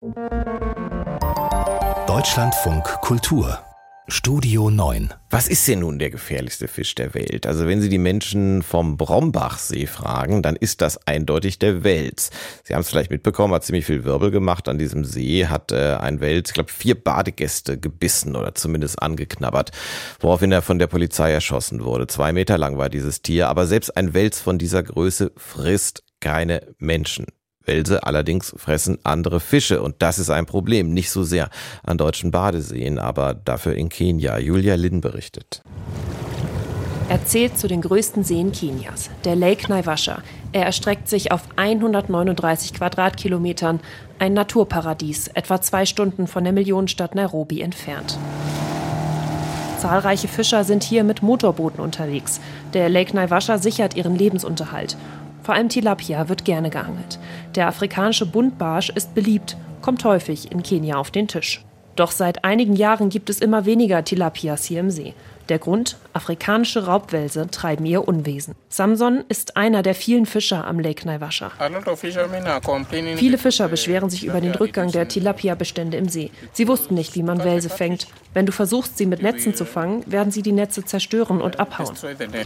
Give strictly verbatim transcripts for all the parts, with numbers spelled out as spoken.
Deutschlandfunk Kultur Studio neun. Was ist denn nun der gefährlichste Fisch der Welt? Also wenn Sie die Menschen vom Brombachsee fragen, dann ist das eindeutig der Wels. Sie haben es vielleicht mitbekommen, hat ziemlich viel Wirbel gemacht. An diesem See hat äh, ein Wels, ich glaube, vier Badegäste gebissen oder zumindest angeknabbert, woraufhin er von der Polizei erschossen wurde. Zwei Meter lang war dieses Tier, aber selbst ein Wels von dieser Größe frisst keine Menschen. Welse allerdings fressen andere Fische und das ist ein Problem. Nicht so sehr an deutschen Badeseen, aber dafür in Kenia. Julia Lin berichtet. Er zählt zu den größten Seen Kenias, der Lake Naivasha. Er erstreckt sich auf hundertneununddreißig Quadratkilometern, ein Naturparadies, etwa zwei Stunden von der Millionenstadt Nairobi entfernt. Zahlreiche Fischer sind hier mit Motorbooten unterwegs. Der Lake Naivasha sichert ihren Lebensunterhalt. Vor allem Tilapia wird gerne geangelt. Der afrikanische Buntbarsch ist beliebt, kommt häufig in Kenia auf den Tisch. Doch seit einigen Jahren gibt es immer weniger Tilapias hier im See. Der Grund? Afrikanische Raubwelse treiben ihr Unwesen. Samson ist einer der vielen Fischer am Lake Naivasha. Viele Fischer beschweren sich über den Rückgang der Tilapia-Bestände im See. Sie wussten nicht, wie man Welse fängt. Wenn du versuchst, sie mit Netzen zu fangen, werden sie die Netze zerstören und abhauen.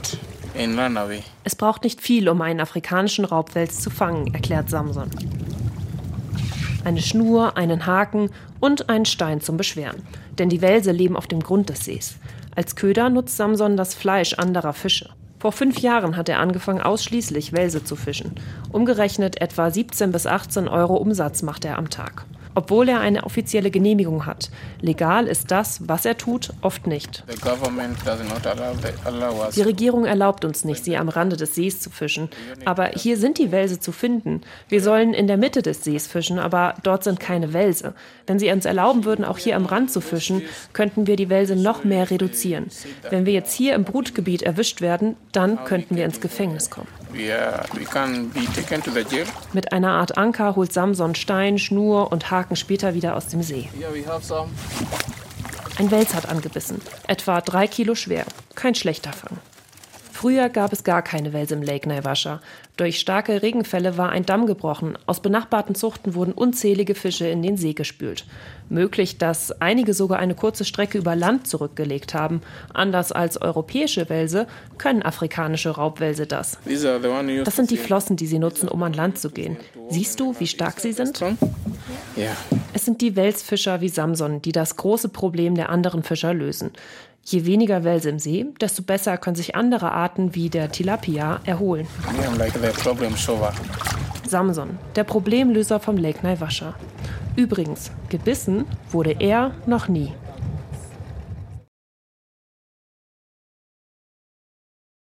Es braucht nicht viel, um einen afrikanischen Raubwels zu fangen, erklärt Samson. Eine Schnur, einen Haken und einen Stein zum Beschweren. Denn die Welse leben auf dem Grund des Sees. Als Köder nutzt Samson das Fleisch anderer Fische. Vor fünf Jahren hat er angefangen, ausschließlich Welse zu fischen. Umgerechnet etwa siebzehn bis achtzehn Euro Umsatz macht er am Tag. Obwohl er eine offizielle Genehmigung hat. Legal ist das, was er tut, oft nicht. Die Regierung erlaubt uns nicht, sie am Rande des Sees zu fischen. Aber hier sind die Welse zu finden. Wir sollen in der Mitte des Sees fischen, aber dort sind keine Welse. Wenn sie uns erlauben würden, auch hier am Rand zu fischen, könnten wir die Welse noch mehr reduzieren. Wenn wir jetzt hier im Brutgebiet erwischt werden, dann könnten wir ins Gefängnis kommen. Mit einer Art Anker holt Samson Stein, Schnur und Haken später wieder aus dem See. Ein Wels hat angebissen, etwa drei Kilo schwer. Kein schlechter Fang. Früher gab es gar keine Welse im Lake Naivasha. Durch starke Regenfälle war ein Damm gebrochen. Aus benachbarten Zuchten wurden unzählige Fische in den See gespült. Möglich, dass einige sogar eine kurze Strecke über Land zurückgelegt haben. Anders als europäische Welse können afrikanische Raubwelse das. Das sind die Flossen, die sie nutzen, um an Land zu gehen. Siehst du, wie stark sie sind? Es sind die Welsfischer wie Samson, die das große Problem der anderen Fischer lösen. Je weniger Welse im See, desto besser können sich andere Arten wie der Tilapia erholen. Samson, der Problemlöser vom Lake Naivasha. Übrigens, gebissen wurde er noch nie.